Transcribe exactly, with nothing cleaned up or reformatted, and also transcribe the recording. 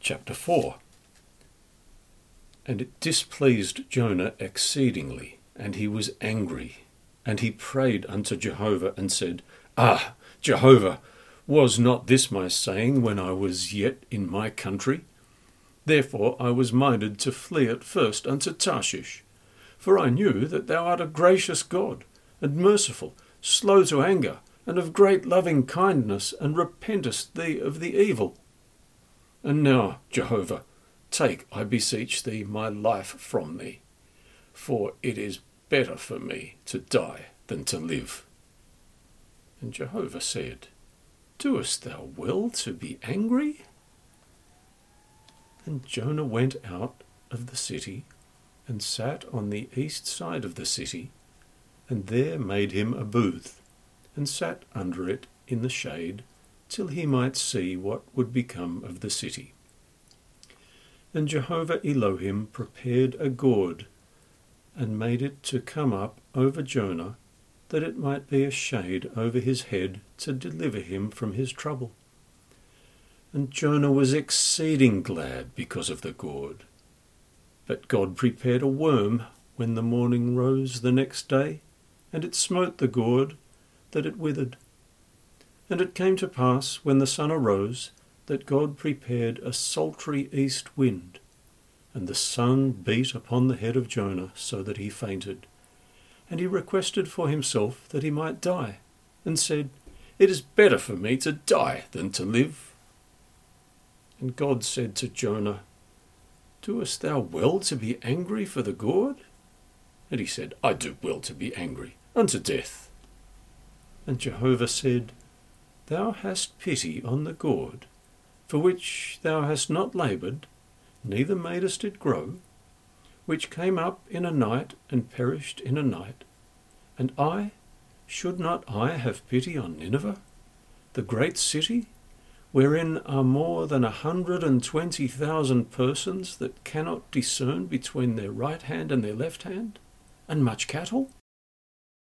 Chapter four. And it displeased Jonah exceedingly, and he was angry. And he prayed unto Jehovah, and said, Ah, Jehovah, was not this my saying when I was yet in my country? Therefore I was minded to flee at first unto Tarshish. For I knew that thou art a gracious God, and merciful, slow to anger, and of great loving kindness, and repentest thee of the evil. And now, Jehovah, take, I beseech thee, my life from me, for it is better for me to die than to live. And Jehovah said, Doest thou well to be angry? And Jonah went out of the city, and sat on the east side of the city, and there made him a booth, and sat under it in the shade, till he might see what would become of the city. And Jehovah Elohim prepared a gourd, and made it to come up over Jonah, that it might be a shade over his head to deliver him from his trouble. And Jonah was exceeding glad because of the gourd. But God prepared a worm when the morning rose the next day, and it smote the gourd, that it withered. And it came to pass, when the sun arose, that God prepared a sultry east wind, and the sun beat upon the head of Jonah, so that he fainted. And he requested for himself that he might die, and said, It is better for me to die than to live. And God said to Jonah, Doest thou well to be angry for the gourd? And he said, I do well to be angry, unto death. And Jehovah said, Thou hast pity on the gourd, for which thou hast not laboured, neither madest it grow, which came up in a night and perished in a night. And I, should not I have pity on Nineveh, the great city, wherein are more than a hundred and twenty thousand persons that cannot discern between their right hand and their left hand, and much cattle?